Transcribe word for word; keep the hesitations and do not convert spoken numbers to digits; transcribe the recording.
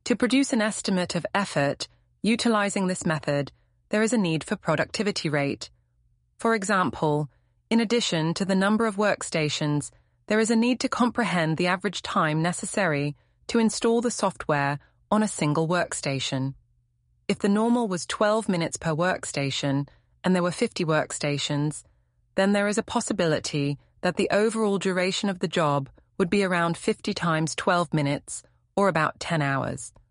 To produce an estimate of effort, utilizing this method, there is a need for productivity rate. For example, in addition to the number of workstations, there is a need to comprehend the average time necessary to install the software on a single workstation. If the normal was twelve minutes per workstation and there were fifty workstations, then there is a possibility that the overall duration of the job would be around fifty times twelve minutes, or about ten hours.